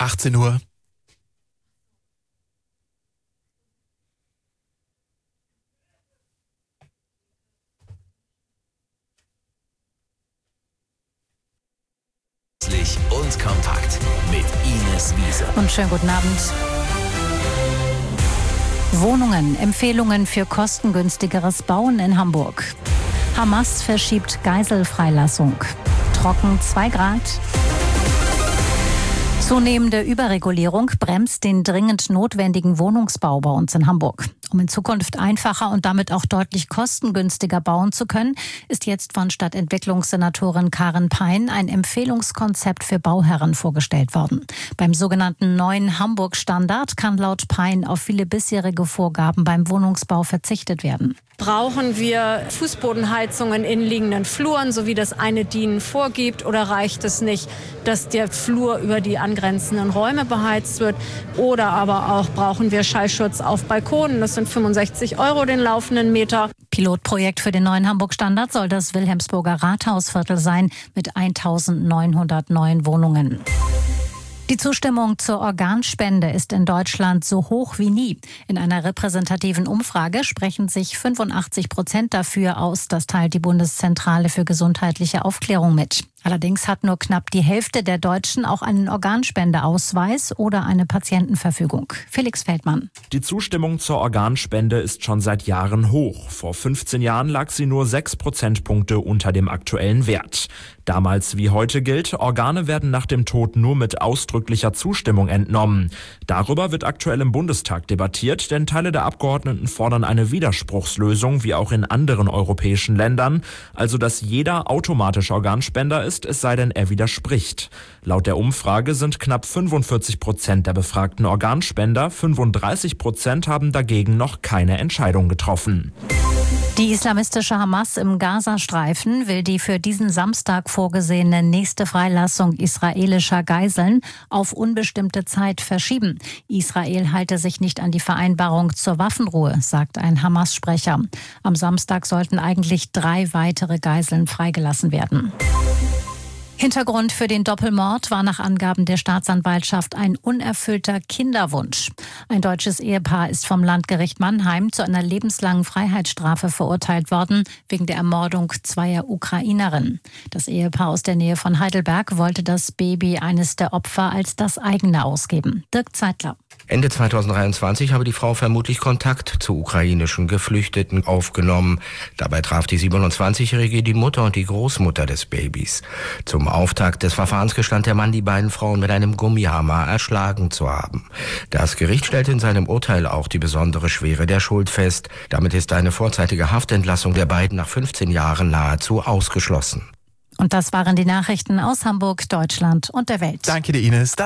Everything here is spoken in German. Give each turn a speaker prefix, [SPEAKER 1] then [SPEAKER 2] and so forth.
[SPEAKER 1] 18 Uhr.
[SPEAKER 2] Und kompakt mit Ines Wiese.
[SPEAKER 3] Und schönen guten Abend. Wohnungen, Empfehlungen für kostengünstigeres Bauen in Hamburg. Hamas verschiebt Geiselfreilassung. Trocken 2 Grad. Zunehmende Überregulierung bremst den dringend notwendigen Wohnungsbau bei uns in Hamburg. Um in Zukunft einfacher und damit auch deutlich kostengünstiger bauen zu können, ist jetzt von Stadtentwicklungssenatorin Karin Pein ein Empfehlungskonzept für Bauherren vorgestellt worden. Beim sogenannten neuen Hamburg-Standard kann laut Pein auf viele bisherige Vorgaben beim Wohnungsbau verzichtet werden.
[SPEAKER 4] Brauchen wir Fußbodenheizungen in liegenden Fluren, so wie das eine DIN vorgibt, oder reicht es nicht, dass der Flur über die angrenzenden Räume beheizt wird? Oder aber auch brauchen wir Schallschutz auf Balkonen, das sind 65 € den laufenden Meter.
[SPEAKER 3] Pilotprojekt für den neuen Hamburg-Standard soll das Wilhelmsburger Rathausviertel sein mit 1900 neuen Wohnungen. Die Zustimmung zur Organspende ist in Deutschland so hoch wie nie. In einer repräsentativen Umfrage sprechen sich 85% dafür aus. Das teilt die Bundeszentrale für gesundheitliche Aufklärung mit. Allerdings hat nur knapp die Hälfte der Deutschen auch einen Organspendeausweis oder eine Patientenverfügung. Felix Feldmann.
[SPEAKER 5] Die Zustimmung zur Organspende ist schon seit Jahren hoch. Vor 15 Jahren lag sie nur 6 Prozentpunkte unter dem aktuellen Wert. Damals wie heute gilt, Organe werden nach dem Tod nur mit ausdrücklicher Zustimmung entnommen. Darüber wird aktuell im Bundestag debattiert, denn Teile der Abgeordneten fordern eine Widerspruchslösung, wie auch in anderen europäischen Ländern, also dass jeder automatisch Organspender ist, es sei denn, er widerspricht. Laut der Umfrage sind knapp 45% der befragten Organspender, 35% haben dagegen noch keine Entscheidung getroffen.
[SPEAKER 3] Die islamistische Hamas im Gazastreifen will die für diesen Samstag vorgesehene nächste Freilassung israelischer Geiseln auf unbestimmte Zeit verschieben. Israel halte sich nicht an die Vereinbarung zur Waffenruhe, sagt ein Hamas-Sprecher. Am Samstag sollten eigentlich 3 weitere Geiseln freigelassen werden. Hintergrund für den Doppelmord war nach Angaben der Staatsanwaltschaft ein unerfüllter Kinderwunsch. Ein deutsches Ehepaar ist vom Landgericht Mannheim zu einer lebenslangen Freiheitsstrafe verurteilt worden, wegen der Ermordung 2 Ukrainerinnen. Das Ehepaar aus der Nähe von Heidelberg wollte das Baby eines der Opfer als das eigene ausgeben. Dirk Zeitler.
[SPEAKER 6] Ende 2023 habe die Frau vermutlich Kontakt zu ukrainischen Geflüchteten aufgenommen. Dabei traf die 27-Jährige die Mutter und die Großmutter des Babys. Zum Auftakt des Verfahrens gestand der Mann, die beiden Frauen mit einem Gummihammer erschlagen zu haben. Das Gericht stellte in seinem Urteil auch die besondere Schwere der Schuld fest. Damit ist eine vorzeitige Haftentlassung der beiden nach 15 Jahren nahezu ausgeschlossen.
[SPEAKER 3] Und das waren die Nachrichten aus Hamburg, Deutschland und der Welt.
[SPEAKER 1] Danke dir, Ines.